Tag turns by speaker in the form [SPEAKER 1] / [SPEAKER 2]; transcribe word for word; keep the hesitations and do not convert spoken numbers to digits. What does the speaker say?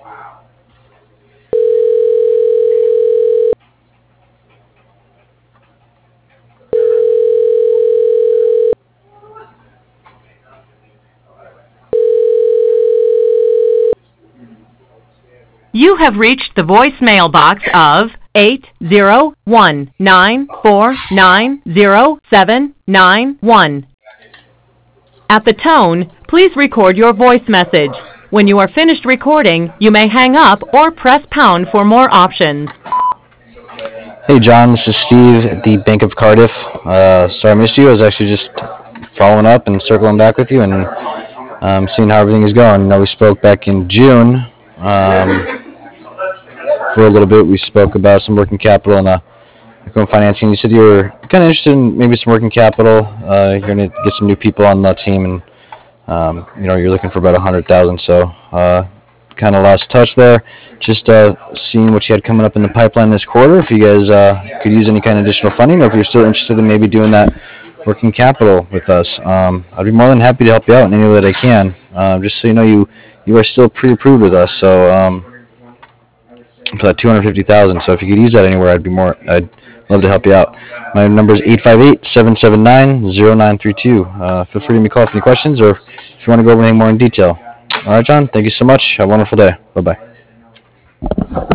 [SPEAKER 1] You have reached the voicemail box of eight zero one nine four nine zero seven nine one. At the tone, please record your voice message. When you are finished recording, you may hang up or press pound for more options.
[SPEAKER 2] Hey John, this is Steve at the Bank of Cardiff. Uh, sorry I missed you. I was actually just following up and circling back with you and um, seeing how everything is going. I know we spoke back in June. Um, for a little bit, we spoke about some working capital and uh, equipment financing. You said you were kind of interested in maybe some working capital. Uh, you're going to get some new people on the team, and um, you know you're looking for about a hundred thousand. So uh, kind of lost touch there. Just uh, seeing what you had coming up in the pipeline this quarter. If you guys uh, could use any kind of additional funding, or if you're still interested in maybe doing that working capital with us, um, I'd be more than happy to help you out in any way that I can. Uh, just so you know, you you are still pre-approved with us. So. Um, for that two hundred fifty thousand. So if you could use that anywhere, I'd be more. I'd love to help you out. My number is eight five eight, seven seven nine, zero nine three two. Uh, feel free to give me a call if you have any questions or if you want to go over anything more in detail. All right, John. Thank you so much. Have a wonderful day. Bye bye.